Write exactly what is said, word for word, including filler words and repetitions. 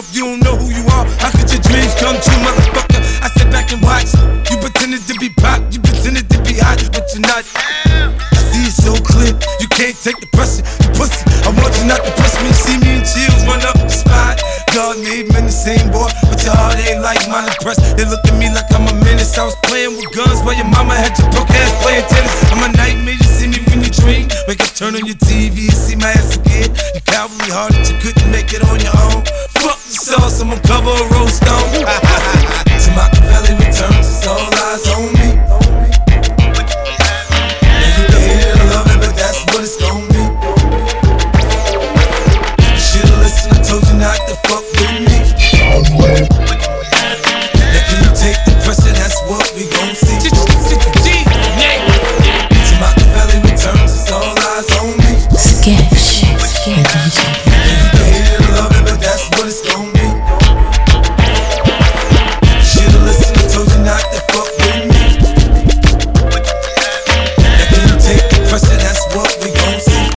if you don't know who you are? How could your dreams come true, motherfucker? I sit back and watch. You pretended to be pop, you pretended to be hot, but you're not. I see it so clear, you can't take the pressure. You pussy, I want you not to press me. See me in chills, run up the spot. God made men the same, boy, but your heart ain't like mine. Impressed. They look at me like I'm a menace. I was playing with guns while your mama had your broke ass playing tennis. I'm a nightmare, you see me when you dream. Wake up, turn on your T V and see my ass again. You cowardly hard that you couldn't make it on your own. Fuck the sauce, I'm gonna cover a roast stone. To Machiavelli.